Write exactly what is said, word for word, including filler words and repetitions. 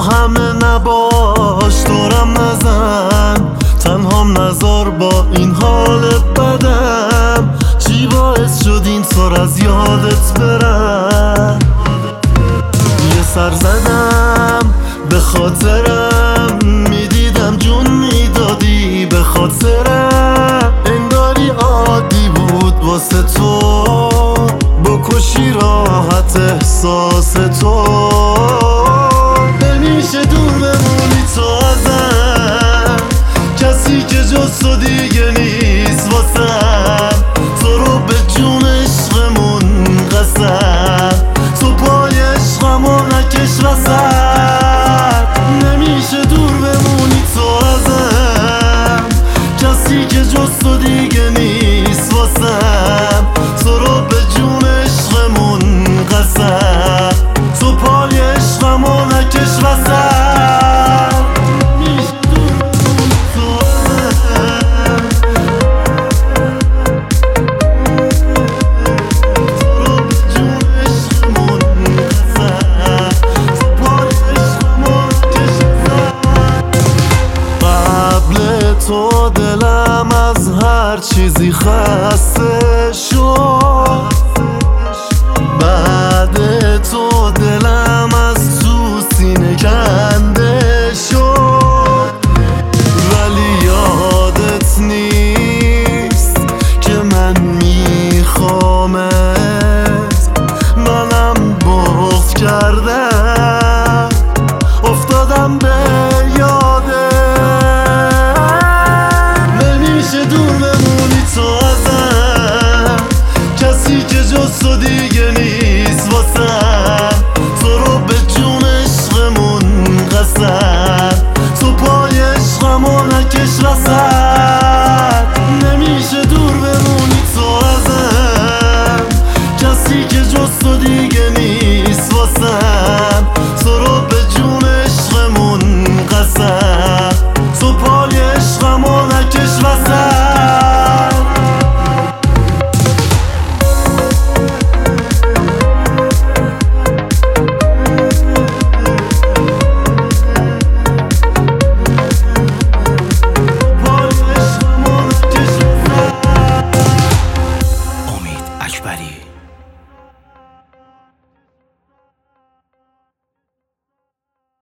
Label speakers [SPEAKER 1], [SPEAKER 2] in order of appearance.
[SPEAKER 1] همه نباش، دورم نزن، تنهام نذار با این حال بدم. چی باعث شد این طور از یادت برم؟ یه سر زدم به خاطرم، میدیدم جون میدادی به خاطرم. انگاری عادی بود واسه تو بکشی راحت احساس تو. نمیشه دور بمونی تو ازم، کسی که جز تو دیگه نیست واسم. تو رو به جون عشقمون قسم، تو پای عشقمو نکش وسط. نمیشه دور بمونی تو ازم، کسی که جز تو دیگه نیست واسم. تو رو به جون عشقمون قسم، تو پای عشقمو نکش وسط. تو دلم از هر چیزی خسته